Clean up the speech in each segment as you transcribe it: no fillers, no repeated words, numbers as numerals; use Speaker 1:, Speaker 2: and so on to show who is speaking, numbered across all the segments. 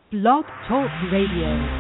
Speaker 1: Blog Talk Radio.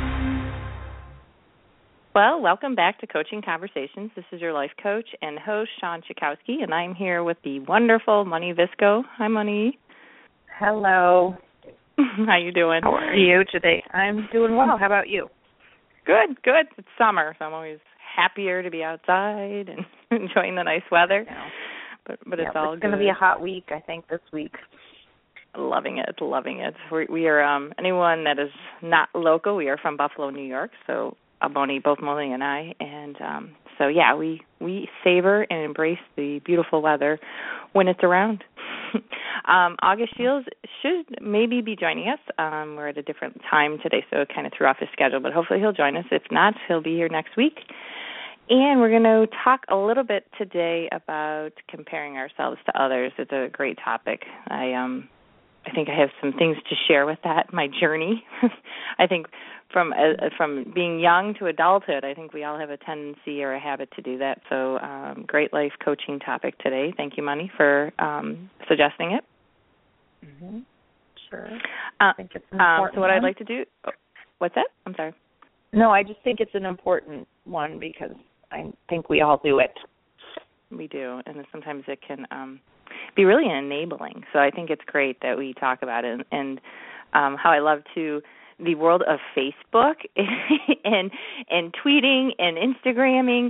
Speaker 2: Well, welcome back to Coaching Conversations. This is your life coach and host, Shawn Chakowski, and I'm here with the wonderful Money Visco. Hi, Money.
Speaker 3: Hello.
Speaker 2: How you doing?
Speaker 3: How are you today? I'm doing well. How about you?
Speaker 2: Good, good. It's summer, so I'm always happier to be outside and enjoying the nice weather. But it's all good.
Speaker 3: It's going to be a hot week, I think, this week.
Speaker 2: Loving it, loving it. We are, anyone that is not local, we are from Buffalo, New York, so both Molly and I, and so yeah, we savor and embrace the beautiful weather when it's around. August Shields should maybe be joining us. We're at a different time today, so it kind of threw off his schedule, but hopefully he'll join us. If not, he'll be here next week. And we're going to talk a little bit today about comparing ourselves to others. It's a great topic. I think I have some things to share with that, my journey. I think from being young to adulthood, I think we all have a tendency or a habit to do that. So great life coaching topic today. Thank you, Money, for suggesting it.
Speaker 3: Mm-hmm. Sure. I think it's an important
Speaker 2: so what I'd like to do, what's that? I'm sorry.
Speaker 3: No, I just think it's an important one because I think we all do it.
Speaker 2: We do, and sometimes it can be really enabling. So I think it's great that we talk about it, and how I love the world of Facebook and tweeting and Instagramming.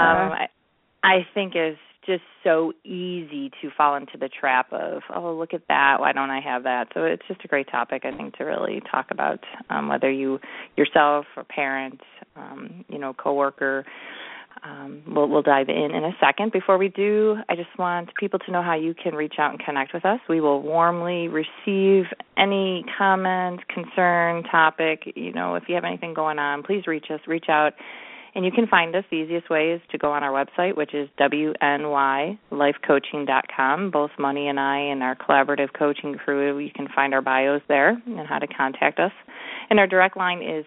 Speaker 2: I think is just so easy to fall into the trap of, oh, look at that, why don't I have that? So it's just a great topic, I think, to really talk about, whether you yourself or parent, coworker. We'll dive in a second. Before we do, I just want people to know how you can reach out and connect with us. We will warmly receive any comment, concern, topic. If you have anything going on, please reach out. And you can find us. The easiest way is to go on our website, which is WNYLifeCoaching.com. Both Money and I and our collaborative coaching crew, you can find our bios there and how to contact us. And our direct line is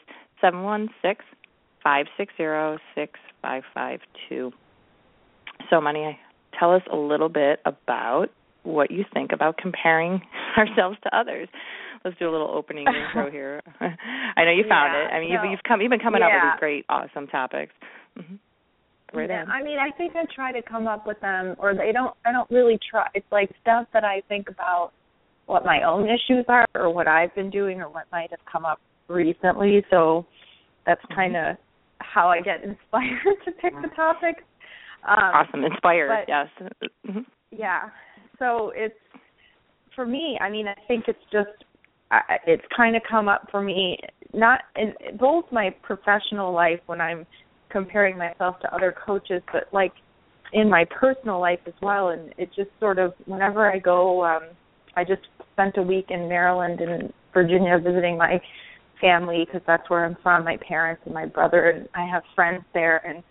Speaker 2: 716-560-6552. So, Money, tell us a little bit about what you think about comparing ourselves to others. Let's do a little opening intro here. I know you found it. I mean, you've been coming up with these great, awesome topics. Mm-hmm.
Speaker 3: I think I try to come up with them, or I don't really try. It's like stuff that I think about what my own issues are, or what I've been doing, or what might have come up recently. So that's kind of how I get inspired to pick the topics.
Speaker 2: Awesome, inspired, yes. Mm-hmm.
Speaker 3: Yeah. So it's, for me, I think it's just, it's kind of come up for me, not in both my professional life when I'm comparing myself to other coaches, but like in my personal life as well. And it just sort of, whenever I go, I just spent a week in Maryland and Virginia visiting my family because that's where I'm from, my parents and my brother, and I have friends there. And,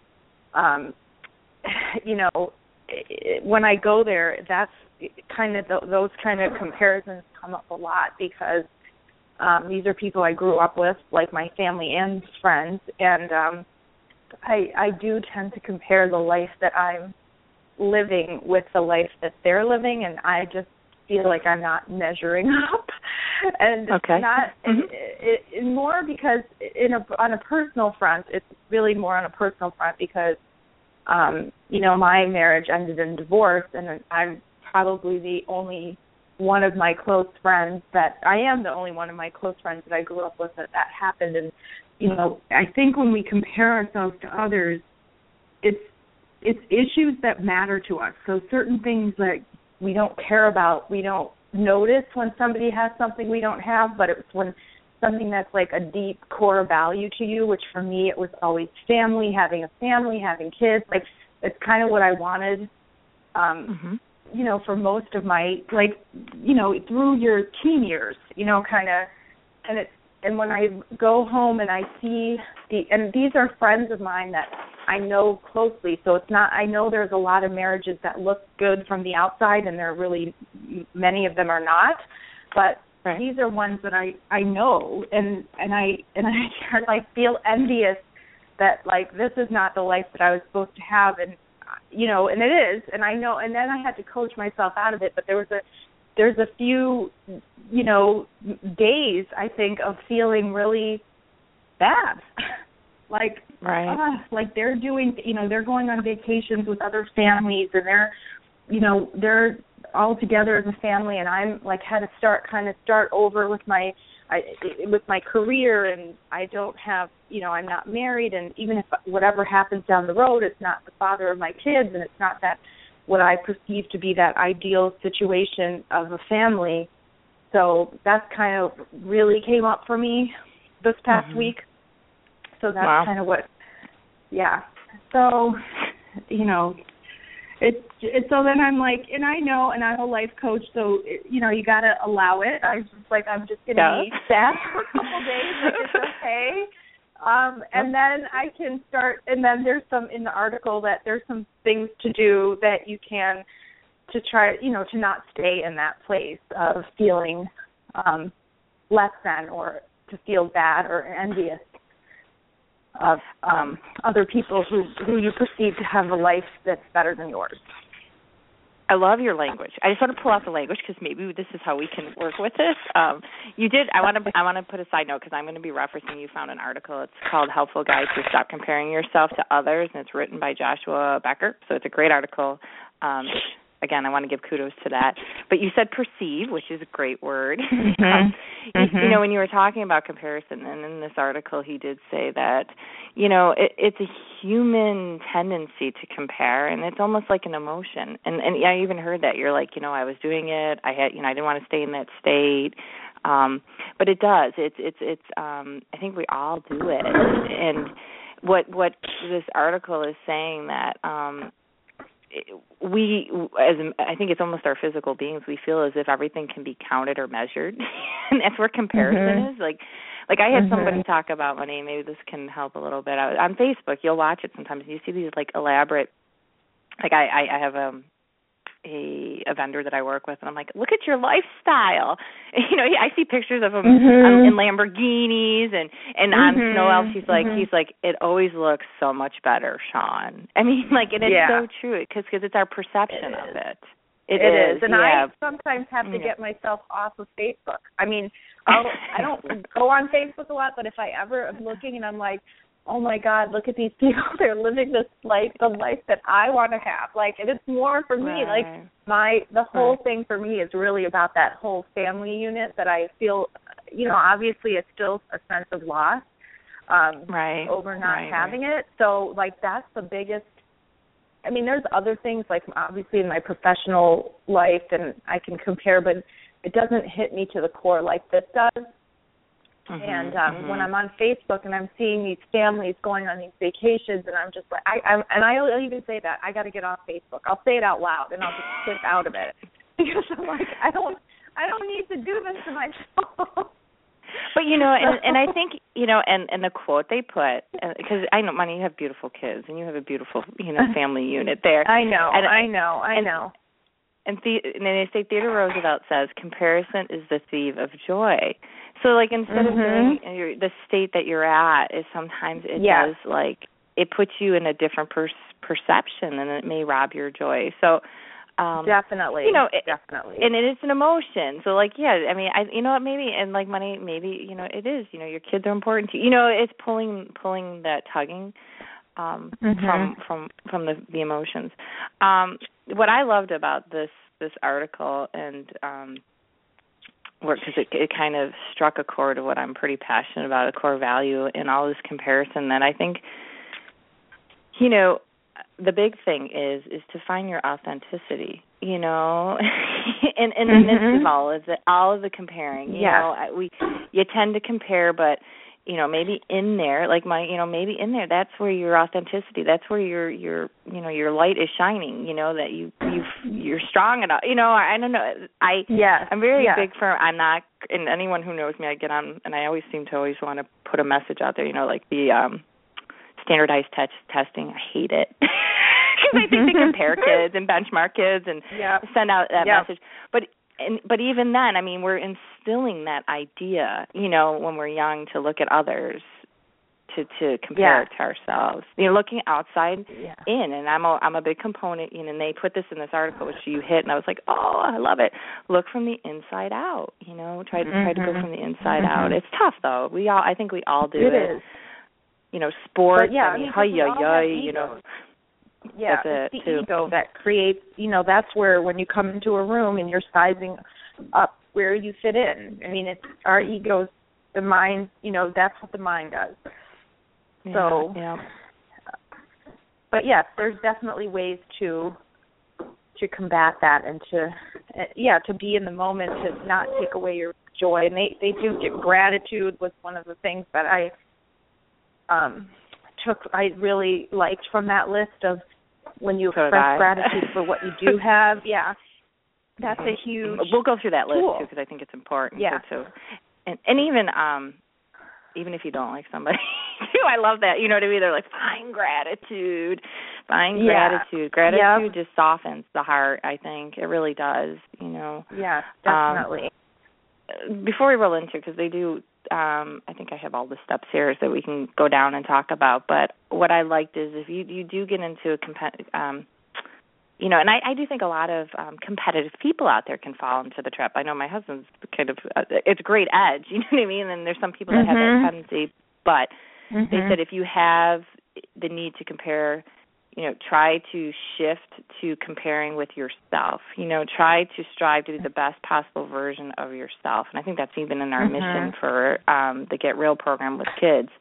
Speaker 3: when I go there, that's kind of those kind of comparisons come up a lot because these are people I grew up with, like my family and friends, and I do tend to compare the life that I'm living with the life that they're living, and I just feel like I'm not measuring up. And not more because on a personal front, it's really more on a personal front because my marriage ended in divorce, and I'm probably the only one of my close friends that I grew up with that happened. And I think when we compare ourselves to others, it's issues that matter to us. So certain things that we don't care about, we don't notice when somebody has something we don't have, but it's when something that's like a deep core value to you, which for me it was always family, having kids. Like it's kind of what I wanted, for most of my, through your teen years, and when I go home and I see and these are friends of mine that I know closely, so it's not, I know there's a lot of marriages that look good from the outside, and there are really, many of them are not, but these are ones that I know, and I feel envious that, this is not the life that I was supposed to have, and it is, and I know, and then I had to coach myself out of it, but there was there's a few, days, I think, of feeling really bad. Like they're doing, they're going on vacations with other families, and they're all together as a family, and I'm like had to start over with my career, and I don't have, I'm not married, and even if whatever happens down the road, it's not the father of my kids, and it's not that what I perceive to be that ideal situation of a family. So that's kind of really came up for me this past week. So that's kind of what, So, it's so then I'm like, and I know, and I'm a life coach, so, you got to allow it. I'm just going to be sad for a couple days. Like, it's okay. And then I can start, and then there's some in the article that there's some things to do that you can to try, to not stay in that place of feeling less than, or to feel bad or envious of other people who you perceive to have a life that's better than yours.
Speaker 2: I love your language. I just want to pull out the language because maybe this is how we can work with this. You did. I want to put a side note because I'm going to be referencing. You found an article. It's called "Helpful Guide to Stop Comparing Yourself to Others," and it's written by Joshua Becker. So it's a great article. Again, I want to give kudos to that. But you said perceive, which is a great word. When you were talking about comparison, and in this article he did say that, it's a human tendency to compare, and it's almost like an emotion. And I even heard that. You're like, I was doing it. I had, I didn't want to stay in that state. But it does. It's I think we all do it. And what this article is saying that I think it's almost our physical beings, we feel as if everything can be counted or measured. And that's where comparison is. Like I had somebody talk about money, maybe this can help a little bit. On Facebook, you'll watch it sometimes, and you see these like elaborate, like I have a vendor that I work with, and I'm like, look at your lifestyle. I see pictures of him in Lamborghinis and on Snow Elves. He's like, it always looks so much better, Sean. I mean, like, and it's so true because it's our perception of it. It is. And I
Speaker 3: sometimes have to get myself off of Facebook. I mean, I don't go on Facebook a lot, but if I ever am looking and I'm like, oh my God, look at these people, they're living this life, the life that I want to have. Like, and it's more for me, like the whole thing for me is really about that whole family unit that I feel, obviously it's still a sense of loss over not having it. So, like, that's the biggest, I mean, there's other things, like, obviously in my professional life, and I can compare, but it doesn't hit me to the core like this does. And when I'm on Facebook and I'm seeing these families going on these vacations, and I'm just like, I'll even say that I got to get off Facebook. I'll say it out loud, and I'll just click out of it because I'm like, I don't need to do this to myself.
Speaker 2: But and I think and the quote they put, because I know, Money, you have beautiful kids, and you have a beautiful family unit there.
Speaker 3: I know.
Speaker 2: And they say Theodore Roosevelt says, comparison is the thief of joy. So, like, instead of doing the state that you're at, is sometimes it does, like, it puts you in a different perception, and it may rob your joy. So,
Speaker 3: definitely, definitely.
Speaker 2: And it is an emotion. So, like, I mean, maybe, and like money, maybe, it is, your kids are important to you. It's pulling that tugging from the emotions. What I loved about this article, and because it kind of struck a chord of what I'm pretty passionate about, a core value in all this comparison, that I think, the big thing is to find your authenticity, and in the midst of all of the comparing, you tend to compare, but maybe in there, like maybe in there, that's where your authenticity, that's where your light is shining, that you're strong enough, I don't know. I'm very big for, I'm not, and anyone who knows me, I get on, and I always seem to always want to put a message out there, like the standardized testing. I hate it. Because I think they compare kids and benchmark kids and send out that message. But even then, I mean, we're instilling that idea, when we're young, to look at others to compare it to ourselves. Looking outside in, and I'm a big component. And they put this in this article which you hit, and I was like, oh, I love it. Look from the inside out. Try to go from the inside out. It's tough though. I think we all do it.
Speaker 3: It is.
Speaker 2: Sports.
Speaker 3: But yeah, yeah,
Speaker 2: that's
Speaker 3: it's the ego that creates. That's where when you come into a room and you're sizing up where you fit in. I mean, it's our egos, the mind. That's what the mind does. So, but yes, there's definitely ways to combat that and to be in the moment, to not take away your joy. And they do get gratitude was one of the things that I really liked from that list of when you express gratitude for what you do have. Yeah, that's a huge.
Speaker 2: We'll go through that list
Speaker 3: tool.
Speaker 2: too, because I think it's important.
Speaker 3: Yeah.
Speaker 2: Too. And even if you don't like somebody, too, I love that. You know what I mean? They're like, find gratitude. Gratitude just softens the heart. I think it really does.
Speaker 3: Yeah, definitely.
Speaker 2: Before we roll into, because they do. I think I have all the steps here that we can go down and talk about. But what I liked is if you do get into and I do think a lot of competitive people out there can fall into the trap. I know my husband's kind of, it's a great edge, you know what I mean? And there's some people that have that tendency. But they said if you have the need to compare, try to shift to comparing with yourself. Try to strive to be the best possible version of yourself. And I think that's even in our mission for the Get Real program with kids.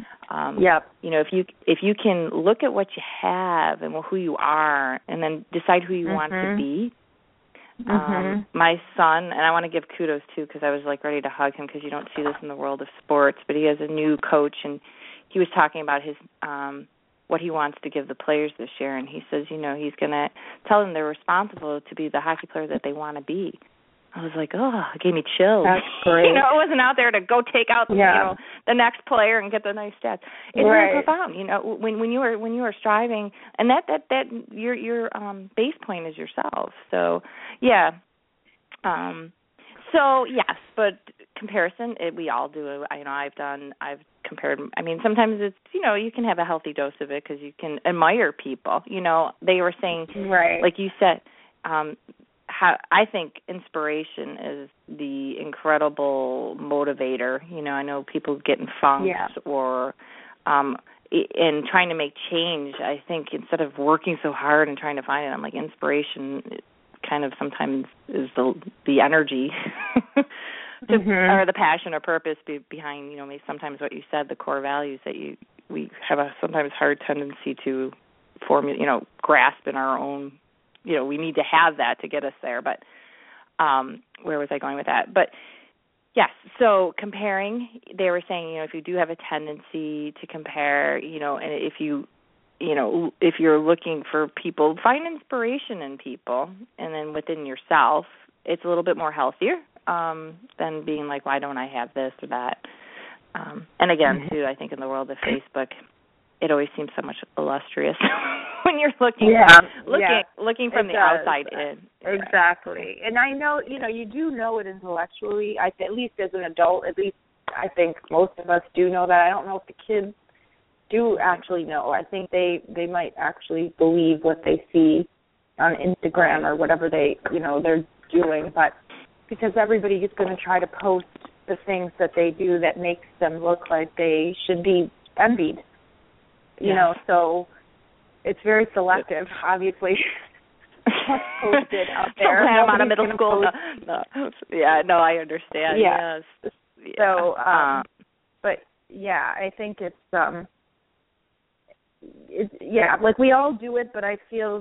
Speaker 2: If you can look at what you have and who you are and then decide who you want to be. My son, and I want to give kudos too because I was like ready to hug him because you don't see this in the world of sports, but he has a new coach and he was talking about his what he wants to give the players this year, and he says, he's going to tell them they're responsible to be the hockey player that they want to be. I was like, oh, it gave me chills.
Speaker 3: That's great.
Speaker 2: It wasn't out there to go take out the next player and get the nice stats. It's really profound. When you are striving, and that your base point is yourself. So so yes, but comparison, we all do it. I've compared. I mean, sometimes it's you can have a healthy dose of it because you can admire people. They were saying, like you said. How I think inspiration is the incredible motivator. I know people get in funks or in trying to make change. I think instead of working so hard and trying to find it, I'm like inspiration kind of sometimes is the energy or the passion or purpose behind maybe sometimes what you said, the core values that we have a sometimes hard tendency to grasp in our own. We need to have that to get us there. But where was I going with that? But, yes, so comparing, they were saying, if you do have a tendency to compare, and if if you're looking for people, find inspiration in people and then within yourself, it's a little bit more healthier than being like, why don't I have this or that? And again, too, I think in the world of Facebook, it always seems so much illustrious when you're looking from the outside in.
Speaker 3: Exactly. And I know, you do know it intellectually, at least as an adult, at least I think most of us do know that. I don't know if the kids do actually know. I think they might actually believe what they see on Instagram or whatever they're doing, but because everybody is going to try to post the things that they do that makes them look like they should be envied. So it's very selective, obviously. What's posted out there.
Speaker 2: I'm out of middle school. No, I understand.
Speaker 3: Yeah.
Speaker 2: Yes.
Speaker 3: So, but yeah, I think it's like we all do it, but I feel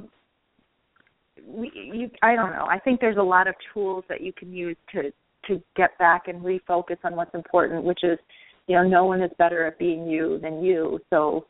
Speaker 3: I don't know. I think there's a lot of tools that you can use to get back and refocus on what's important, which is, no one is better at being you than you. So.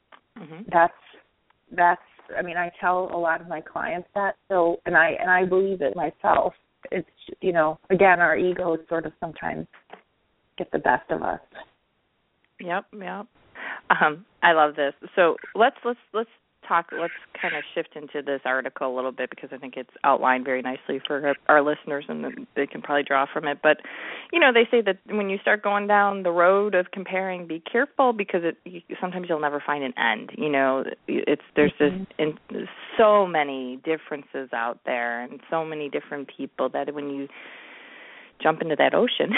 Speaker 3: That's I mean, I tell a lot of my clients that, so and I believe it myself. It's again, our egos sort of sometimes get the best of us.
Speaker 2: Yep. I love this. So let's kind of shift into this article a little bit, because I think it's outlined very nicely for our listeners, and they can probably draw from it. But, they say that when you start going down the road of comparing, be careful, because sometimes you'll never find an end. There's so many differences out there and so many different people that when you jump into that ocean,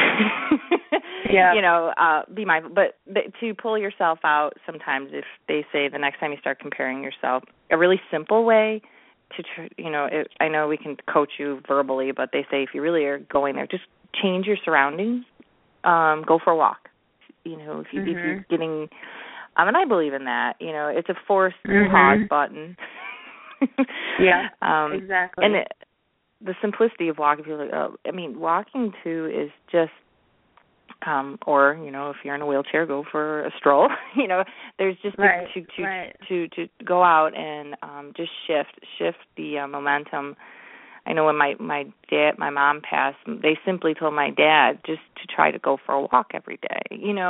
Speaker 2: be mindful. But to pull yourself out sometimes, if they say the next time you start comparing yourself, a really simple way to, I know we can coach you verbally, but they say if you really are going there, just change your surroundings, go for a walk. If you're getting, and I believe in that, it's a forced pause button.
Speaker 3: Exactly.
Speaker 2: And the simplicity of walking, walking too is just, or if you're in a wheelchair, go for a stroll. There's just to go out and just shift the momentum. I know when my mom passed, they simply told my dad just to try to go for a walk every day.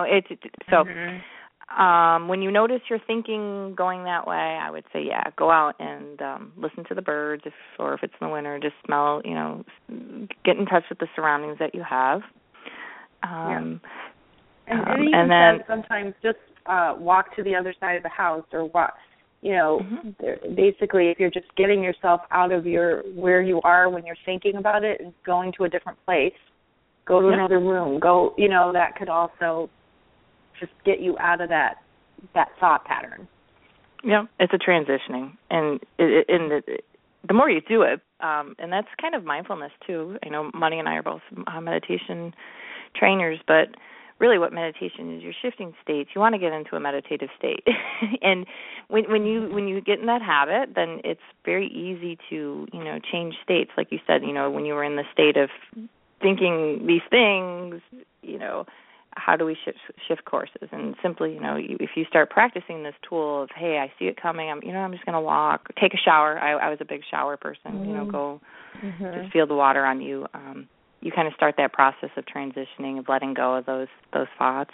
Speaker 2: When you notice your thinking going that way, I would say, go out and listen to the birds, or if it's in the winter, just smell, get in touch with the surroundings that you have.
Speaker 3: And then sometimes just walk to the other side of the house, or walk, basically if you're just getting yourself out of where you are when you're thinking about it and going to a different place, go to another room, that could also just get you out of that thought pattern.
Speaker 2: Yeah, it's a transitioning, and the more you do it, and that's kind of mindfulness too. I know Money and I are both meditation trainers, but really what meditation is, you're shifting states. You want to get into a meditative state, and when you get in that habit, then it's very easy to change states. Like you said, when you were in the state of thinking these things, how do we shift courses? And simply, if you start practicing this tool of, hey, I see it coming, I'm just going to walk, take a shower. I was a big shower person. Go just feel the water on you. You kind of start that process of transitioning, of letting go of those thoughts.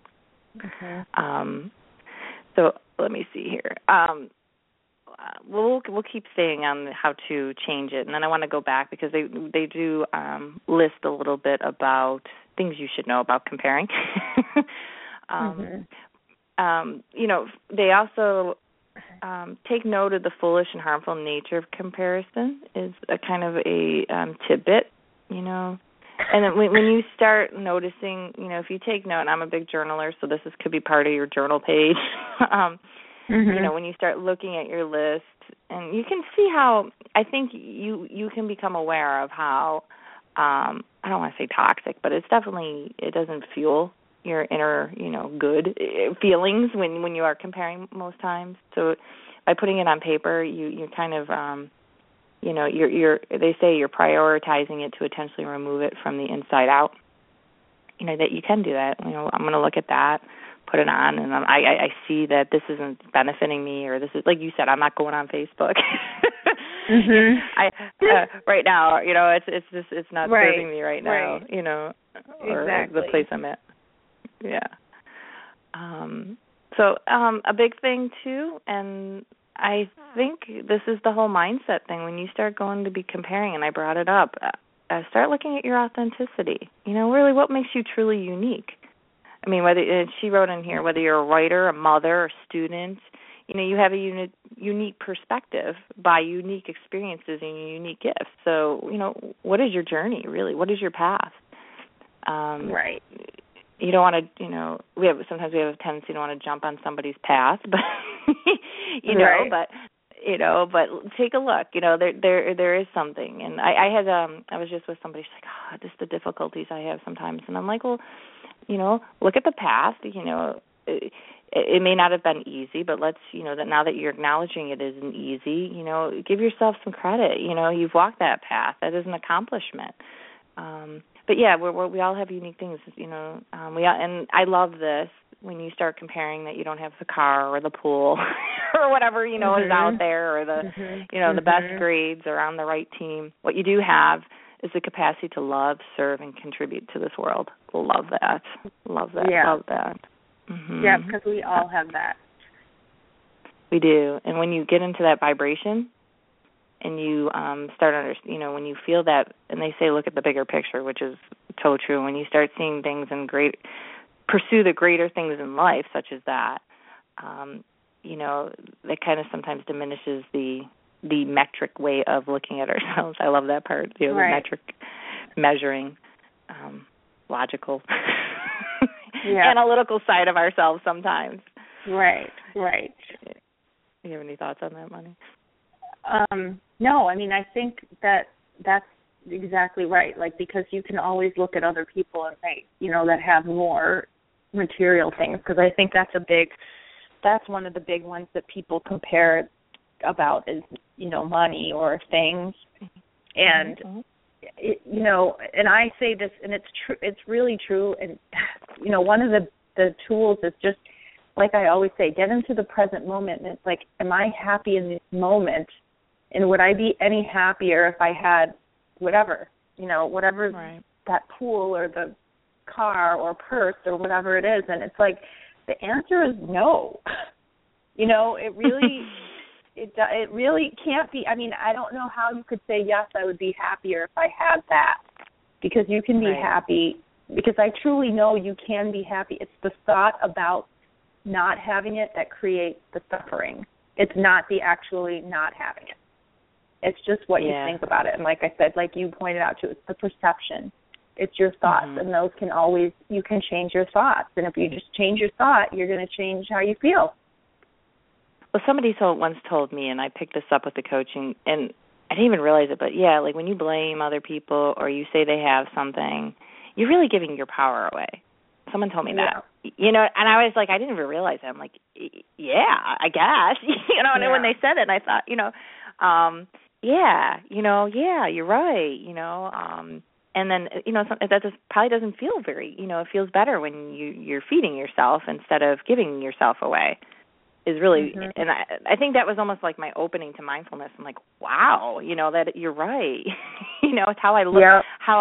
Speaker 2: So let me see here. We'll keep saying on how to change it, and then I want to go back, because they do list a little bit about things you should know about comparing. They also take note of the foolish and harmful nature of comparison is a kind of a tidbit, And then when you start noticing, if you take note, and I'm a big journaler, so this could be part of your journal page. When you start looking at your list, and you can see how, I think you can become aware of how, I don't want to say toxic, but it doesn't fuel your inner, good feelings when you are comparing most times. So by putting it on paper, you kind of, they say you're prioritizing it to intentionally remove it from the inside out. That you can do that. I'm going to look at that, put it on, and I see that this isn't benefiting me, or this is, like you said, I'm not going on Facebook. Right now, it's not serving me right now, or
Speaker 3: exactly.
Speaker 2: the place I'm at. Yeah. So a big thing too, and I think this is the whole mindset thing. When you start going to be comparing, and I brought it up, start looking at your authenticity. Really, what makes you truly unique? I mean, she wrote in here, whether you're a writer, a mother, a student, you have a unique perspective by unique experiences and unique gifts. So, what is your journey, really? What is your path?
Speaker 3: Right.
Speaker 2: You don't want to, sometimes we have a tendency to want to jump on somebody's path, but, but take a look, there is something. And I was just with somebody, she's like, just the difficulties I have sometimes. And I'm like, well, look at the past, it may not have been easy, but let's, that now that you're acknowledging it isn't easy, give yourself some credit. You've walked that path. That is an accomplishment. But yeah, we all have unique things, and I love this when you start comparing that you don't have the car or the pool or whatever, is out there, or the, the best grades or on the right team. What you do have is the capacity to love, serve, and contribute to this world. Love that. Love that.
Speaker 3: Yeah.
Speaker 2: Love that.
Speaker 3: Yeah, because we all have that.
Speaker 2: We do. And when you get into that vibration and you start when you feel that, and they say look at the bigger picture, which is so true. When you start seeing things and pursue the greater things in life, such as that, that kind of sometimes diminishes the metric way of looking at ourselves. I love that part, the metric, measuring, logical, analytical side of ourselves sometimes.
Speaker 3: Right.
Speaker 2: Do you have any thoughts on that, Monty?
Speaker 3: No, I mean, I think that's exactly right. Like, because you can always look at other people and say, that have more material things, because I think that's one of the big ones that people compare about is, money or things. And, and I say this, and it's true, it's really true. And, one of the tools is just, like I always say, get into the present moment. And it's like, am I happy in this moment? And would I be any happier if I had whatever that pool or the car or purse or whatever it is? And it's like, the answer is no. It really, it really can't be. I mean, I don't know how you could say, yes, I would be happier if I had that, because you can be happy, because I truly know you can be happy. It's the thought about not having it that creates the suffering. It's not the actually not having it. It's just what you think about it. And like I said, like you pointed out too, it's the perception. It's your thoughts, and those you can change your thoughts. And if you just change your thought, you're going to change how you feel.
Speaker 2: Well, somebody once told me, and I picked this up with the coaching, and I didn't even realize it, but like when you blame other people or you say they have something, you're really giving your power away. Someone told me that. And I was like, I didn't even realize it. I'm like, yeah, I guess. And when they said it, and I thought, you're right, and then, that probably doesn't feel very, it feels better when you're feeding yourself instead of giving yourself away is really, and I think that was almost like my opening to mindfulness. I'm like, wow, that you're right. It's how I look,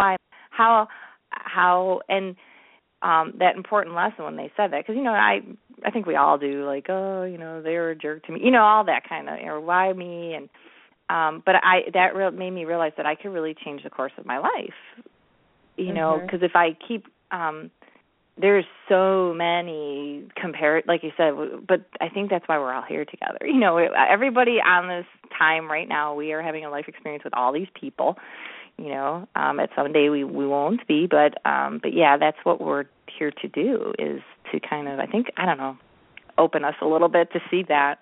Speaker 2: and that important lesson when they said that, because, I think we all do, like, oh, they're a jerk to me, all that kind of, or why me, and but that made me realize that I could really change the course of my life, because if I keep, there's so many like you said, but I think that's why we're all here together. Everybody on this time right now, we are having a life experience with all these people, at some day we won't be, but yeah, that's what we're here to do, is to kind of, open us a little bit to see that,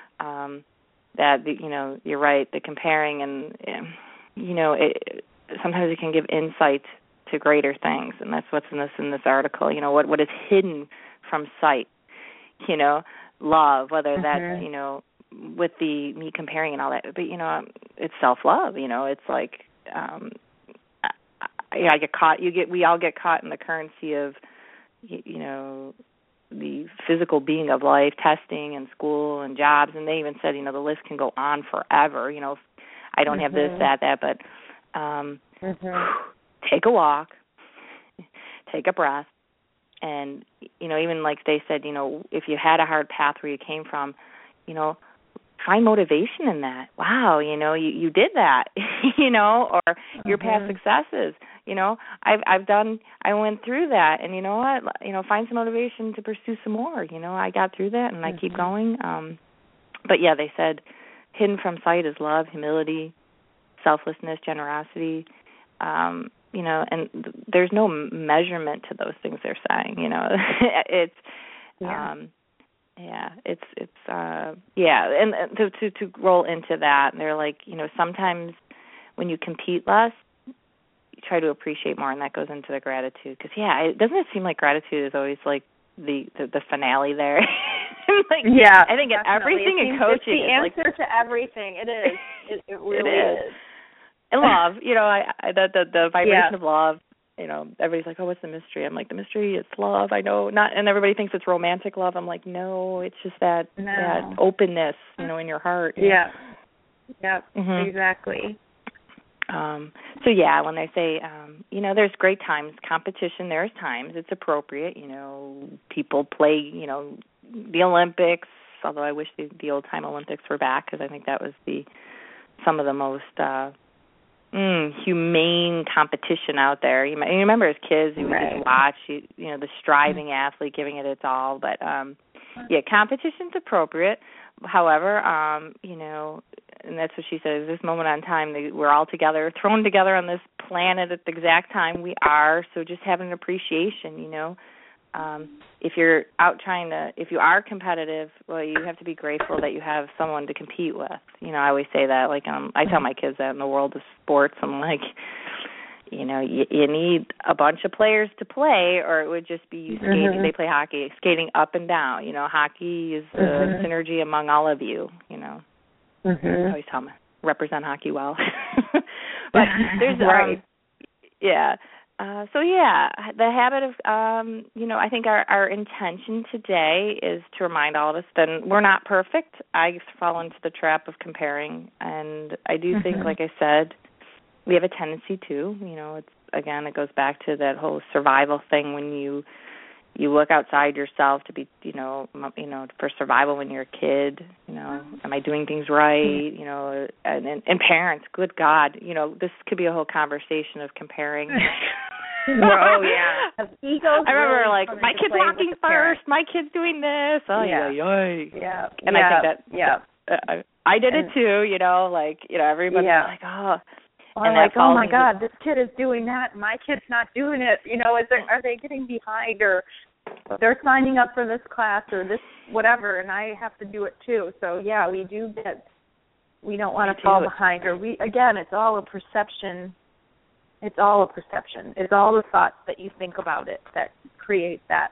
Speaker 2: that, you're right, the comparing and, sometimes it can give insight to greater things, and that's what's in this article, what is hidden from sight, love, whether that's, with me comparing and all that, but, it's self-love, it's like, I get caught, we all get caught in the currency of, the physical being of life, testing and school and jobs, and they even said, the list can go on forever, I don't have this, that, but take a walk, take a breath, and, even like they said, if you had a hard path where you came from, find motivation in that. Wow, you did that, or your past successes, I went through that, and you know what, find some motivation to pursue some more. I got through that, and I keep going. But yeah, they said hidden from sight is love, humility, selflessness, generosity, and there's no measurement to those things they're saying, it's, and to roll into that, they're like, sometimes when you compete less, you try to appreciate more, and that goes into the gratitude, because doesn't it seem like gratitude is always like the finale there? I think everything in coaching
Speaker 3: it's the answer to everything. It is. It really is.
Speaker 2: And love, the vibration of love. Everybody's like, oh, what's the mystery? I'm like, the mystery, it's love. I know, not, and everybody thinks it's romantic love. I'm like, no, it's just that openness, in your heart.
Speaker 3: Yeah. Yep. Exactly.
Speaker 2: So yeah, when they say, there's great times, competition, there's times it's appropriate. People play, the Olympics, although I wish the old-time Olympics were back, because I think that was some of the most humane competition out there. You remember as kids, you would just watch, the striving athlete giving it its all. But, competition's appropriate. However, and that's what she says, this moment on time, we're all together, thrown together on this planet at the exact time we are, so just have an appreciation, if you're out if you are competitive, well, you have to be grateful that you have someone to compete with. I always say that, I tell my kids that in the world of sports, I'm like, you need a bunch of players to play, or it would just be you skating. They play hockey, skating up and down. Hockey is a synergy among all of you, I always tell them, represent hockey well. But there's, the habit of, I think our intention today is to remind all of us that we're not perfect. I fall into the trap of comparing, and I do think, like I said, we have a tendency to, it goes back to that whole survival thing when you look outside yourself to be, for survival when you're a kid, am I doing things right, and parents, good God, this could be a whole conversation of comparing.
Speaker 3: Oh, yeah. Egos
Speaker 2: I remember, my kid's walking first, my kid's doing this. Oh,
Speaker 3: yeah.
Speaker 2: And I think that, I did it too, everybody's like, oh.
Speaker 3: Or like, oh my God, this kid is doing that, and my kid's not doing it. Are they getting behind, or they're signing up for this class or this whatever, and I have to do it too. So yeah, we don't want to fall behind, or it's all a perception. It's all a perception. It's all the thoughts that you think about it that create that.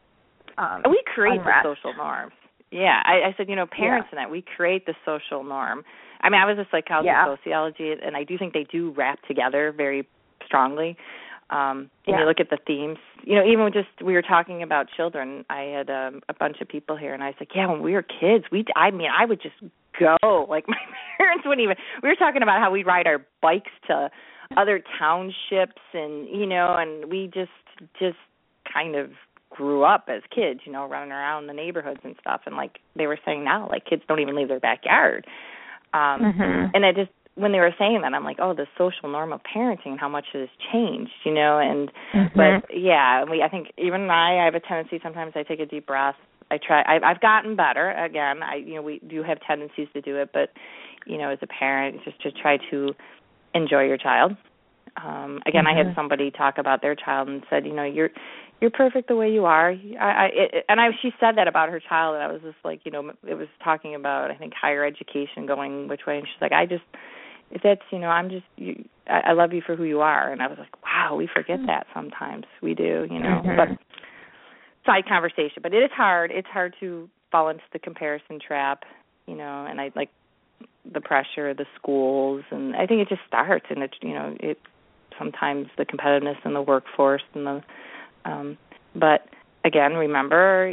Speaker 2: We create
Speaker 3: unrest.
Speaker 2: The social norms. Yeah, I said, parents and that, we create the social norm. I mean, I was a psychology sociology, and I do think they do wrap together very strongly. And you look at the themes, even we were talking about children. I had a bunch of people here, and I was like, when we were kids, I would just go. Like, my parents wouldn't even, we were talking about how we'd ride our bikes to other townships, and, and we just kind of grew up as kids, running around the neighborhoods and stuff. And like they were saying now, kids don't even leave their backyard. And I just, when they were saying that, I'm like, oh, the social norm of parenting, how much it has changed, and, but I think even I have a tendency, sometimes I take a deep breath. I've gotten better. Again, we do have tendencies to do it, but, as a parent, just to try to enjoy your child. Again, I had somebody talk about their child and said, you're perfect the way you are. She said that about her child, and I was just like, it was talking about, I think, higher education going which way, and she's like, if that's, I love you for who you are. And I was like, wow, we forget that sometimes. We do, but side conversation. But it is hard. It's hard to fall into the comparison trap, and I like the pressure of the schools, and I think it just starts, and it sometimes the competitiveness in the workforce and the but again, remember,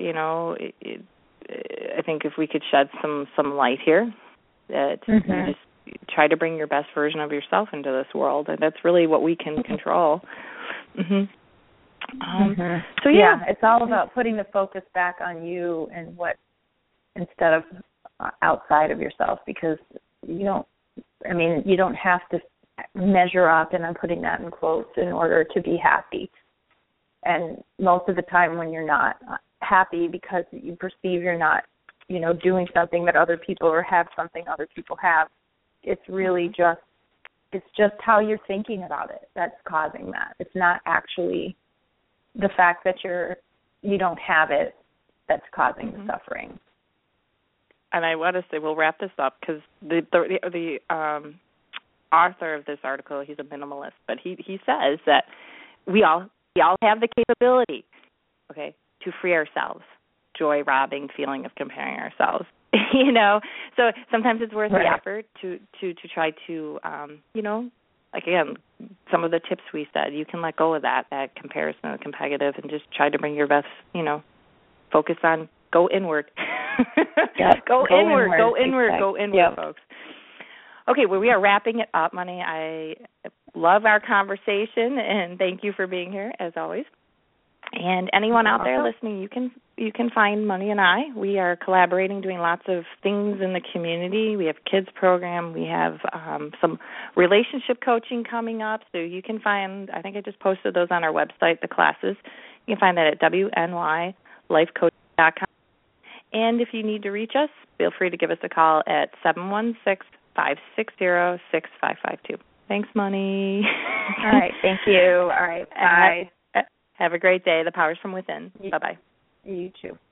Speaker 2: I think if we could shed some light here, that you just try to bring your best version of yourself into this world, and that's really what we can control. So
Speaker 3: it's all about putting the focus back on you and what, instead of outside of yourself, because you don't have to measure up, and I'm putting that in quotes, in order to be happy. And most of the time when you're not happy because you perceive you're not, doing something that other people, or have something other people have, it's really just how you're thinking about it that's causing that. It's not actually the fact that you don't have it that's causing the suffering.
Speaker 2: And I want to say, we'll wrap this up, because the author of this article, he's a minimalist, but he says that we all have the capability, to free ourselves, joy-robbing feeling of comparing ourselves, So sometimes it's worth the effort to try to, again, some of the tips we said, you can let go of that comparison of competitive, and just try to bring your best, focus on, go inward. Go inward, folks. Okay, well, we are wrapping it up, Money. I love our conversation, and thank you for being here, as always. And anyone out there listening, you can find Money and I. We are collaborating, doing lots of things in the community. We have kids program. We have some relationship coaching coming up. So you can find, I think I just posted those on our website, the classes. You can find that at WNYLifeCoaching.com. And if you need to reach us, feel free to give us a call at 716-560-6552. Thanks, Money.
Speaker 3: All right. Thank you. All right. Bye.
Speaker 2: Have a great day. The power's from within. Bye-bye.
Speaker 3: You too.